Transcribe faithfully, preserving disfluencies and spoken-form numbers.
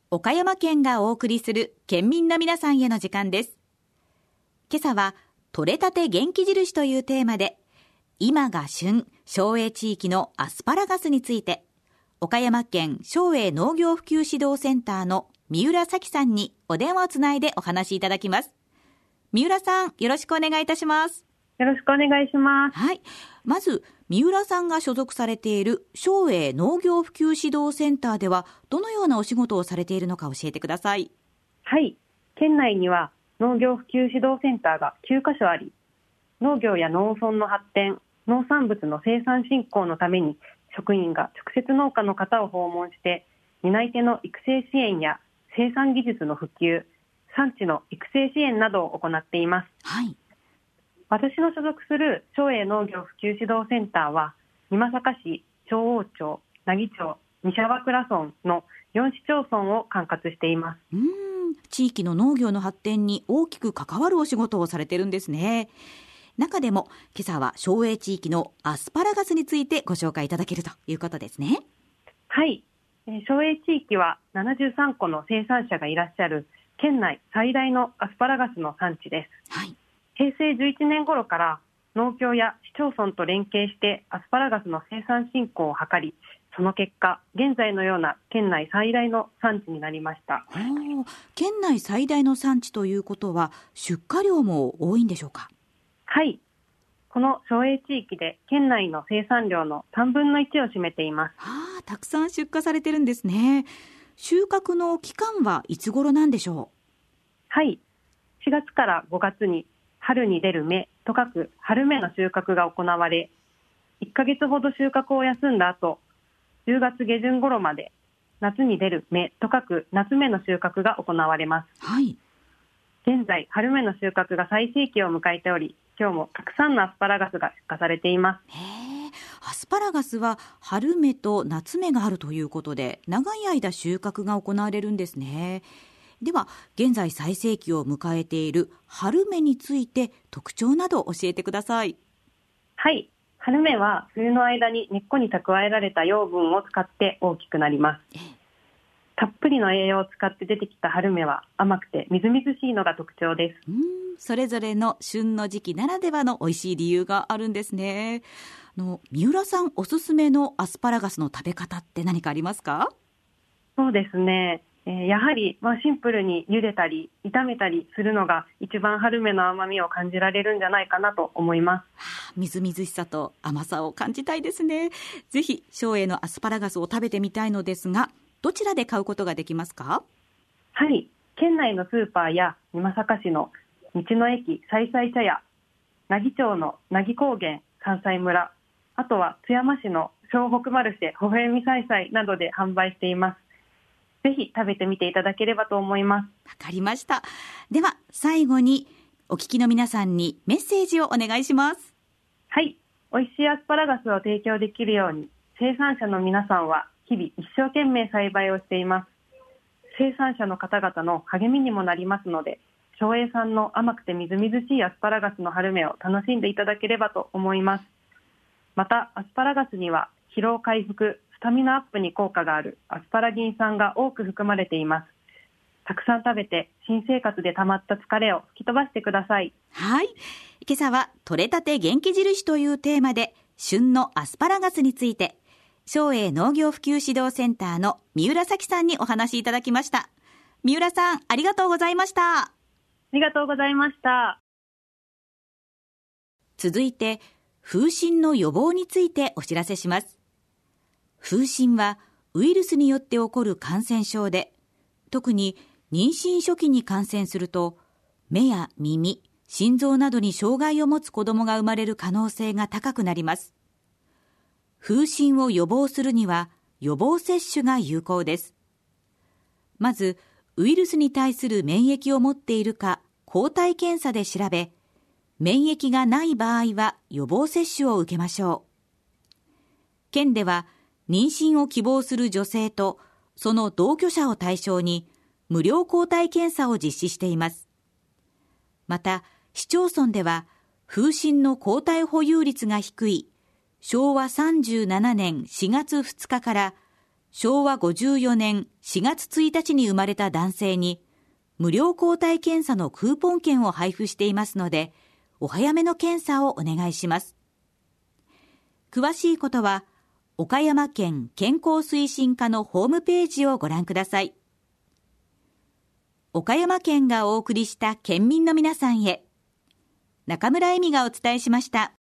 岡山県がお送りする県民の皆さんへの時間です。今朝は取れたて元気印というテーマで、今が旬、松栄地域のアスパラガスについて、岡山県松栄農業普及指導センターの三浦咲さんにお電話をつないでお話しいただきます。三浦さん、よろしくお願いいたします。 よろしくお願いします。 はい。まず、三浦さんが所属されている松栄農業普及指導センターでは、どのようなお仕事をされているのか教えてください。 はい。県内には農業普及指導センターがきゅうかしょあり、農業や農村の発展、農産物の生産振興のために職員が直接農家の方を訪問して、担い手の育成支援や生産技術の普及、産地の育成支援などを行っています。 はい。 私の所属する松栄農業普及指導センターは、美作市、長央町、奈義町、西粟倉村のよん市町村を管轄しています。 うーん、地域の農業の発展に大きく関わるお仕事をされているんですね。中でも今朝は松栄地域のアスパラガスについてご紹介いただけるということですね。 はい。松栄地域はななじゅうさんこの生産者がいらっしゃる県内最大のアスパラガスの産地です。 はい。 平成じゅういちねん頃から農協や市町村と連携してアスパラガスの生産振興を図り、その結果現在のような県内最大の産地になりました。 県内最大の産地ということは出荷量も多いんでしょうか？ はい。この松栄地域で県内の生産量のさんぶんのいちを占めています。 はあ、たくさん出荷されてるんですね。収穫の期間はいつ頃なんでしょう？ はい。しがつからごがつに春に出る芽と書く春芽の収穫が行われ、いっかげつほど収穫を休んだ後、じゅうがつげじゅん頃まで夏に出る芽と書く夏芽の収穫が行われます。 はい。 現在春芽の収穫が最盛期を迎えており、今日もたくさんのアスパラガスが出荷されています。 へえ、アスパラガスは春芽と夏芽があるということで、長い間収穫が行われるんですね。では現在最盛期を迎えている春芽について特徴など教えてください。 はい。春芽は冬の間に根っこに蓄えられた養分を使って大きくなります。たっぷりの栄養を使って出てきた春芽は甘くてみずみずしいのが特徴です。 うーん、それぞれの旬の時期ならではの美味しい理由があるんですね。あの三浦さんおすすめのアスパラガスの食べ方って何かありますか？ そうですね。やはり、まあ、シンプルに茹でたり炒めたりするのが一番春芽の甘みを感じられるんじゃないかなと思います。 はあ、みずみずしさと甘さを感じたいですね。ぜひ松栄のアスパラガスを食べてみたいのですが、どちらで買うことができますか？ はい。県内のスーパーや美作市の道の駅さいさい茶屋、奈義町の奈義高原山菜村、あとは津山市の湘北マルシェほほえみさいさいなどで販売しています。ぜひ食べてみていただければと思います。 わかりました。では最後にお聞きの皆さんにメッセージをお願いします。 はい。美味しいアスパラガスを提供できるように、生産者の皆さんは日々一生懸命栽培をしています。生産者の方々の励みにもなりますので、松栄産の甘くてみずみずしいアスパラガスの春芽を楽しんでいただければと思います。またアスパラガスには疲労回復、スタミナアップに効果があるアスパラギン酸が多く含まれています。たくさん食べて新生活で溜まった疲れを吹き飛ばしてください。 はい。今朝は取れたて元気印というテーマで、旬のアスパラガスについて松栄農業普及指導センターの三浦咲さんにお話しいただきました。三浦さん、ありがとうございました。 ありがとうございました。 続いて風疹の予防についてお知らせします。風疹はウイルスによって起こる感染症で、特に妊娠初期に感染すると目や耳、心臓などに障害を持つ子どもが生まれる可能性が高くなります。風疹を予防するには予防接種が有効です。まずウイルスに対する免疫を持っているか抗体検査で調べ、免疫がない場合は予防接種を受けましょう。県では妊娠を希望する女性とその同居者を対象に無料抗体検査を実施しています。また市町村では風疹の抗体保有率が低いしょうわさんじゅうななねんしがつふつかからしょうわごじゅうよねんしがつついたちに生まれた男性に無料抗体検査のクーポン券を配布していますので、お早めの検査をお願いします。詳しいことは岡山県健康推進課のホームページをご覧ください。岡山県がお送りした県民の皆さんへ、中村恵美がお伝えしました。